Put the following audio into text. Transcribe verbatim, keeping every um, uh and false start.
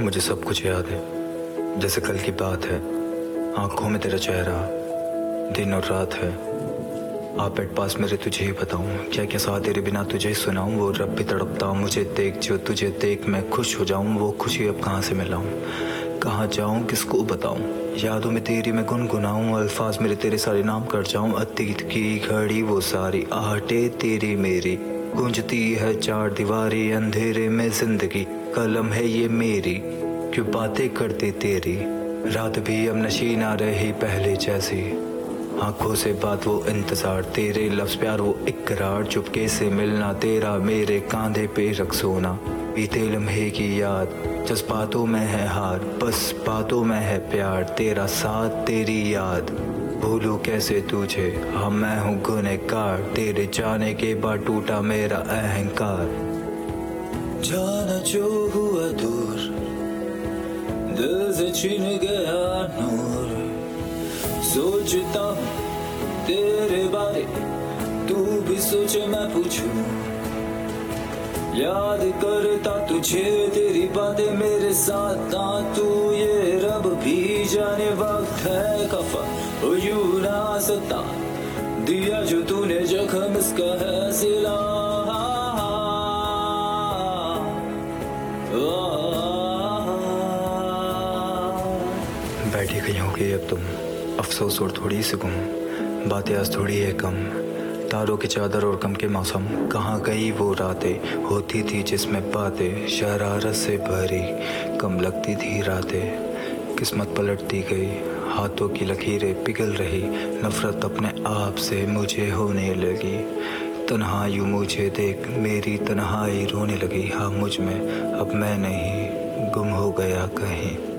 मुझे सब कुछ याद है जैसे कल की बात है। आंखों में तेरा चेहरा दिन और रात है। आप बेड पास मेरे तुझे ही बताऊं, क्या क्या सा तेरे बिना तुझे सुनाऊं। वो रब भी तड़पता मुझे देख, जो तुझे देख मैं खुश हो जाऊं। वो खुशी अब कहाँ से मिलाऊं, कहाँ जाऊं किसको बताऊं। यादों में तेरी मैं गुनगुनाऊं, अल्फाज मेरे तेरे सारे नाम कर जाऊं। अतीत की घड़ी वो सारी आहटे तेरी मेरी, गूंजती है चार दीवारी। अंधेरे में जिंदगी कलम है ये मेरी, क्यों बातें करती तेरी। रात भी अब नशी ना रही पहले जैसी, आंखों से बात वो इंतजार। तेरे लफ्ज़ प्यार वो इकरार, चुपके से मिलना तेरा मेरे कांधे पे रख सोना। बीते लम्हे की याद, जज्बातों में है हार, बस बातों में है प्यार। तेरा साथ तेरी याद, भूलूं कैसे तुझे, हाँ मैं हूँ गुनहगार। तेरे जाने के बाद टूटा मेरा अहंकार। जाना जो हुआ दूर, दिल से छीन गया नूर। सोचता हूँ तेरे बारे, तू भी सोचे मैं पूछूं। याद करता तुझे तेरी बातें मेरे साथ आ तू। ये रब भी जाने वक्त है खफा ओ यूं ना सता, दिया जो तूने जख्म इसका है सिला। बैठी गई होगी अब तुम, अफसोस और थोड़ी सी गुम। बातें आज थोड़ी है कम, तारों की चादर और गम के मौसम। कहाँ गई वो रातें होती थी जिसमें बातें शरारत से भरी, कम लगती थी रातें। किस्मत पलटती गई, हाथों की लकीरें पिघल रही। नफरत अपने आप से मुझे होने लगी। तन्हा यूं मुझे देख मेरी तन्हाई रोने लगी। हाँ मुझ में अब मैं नहीं, गुम हो गया कहीं।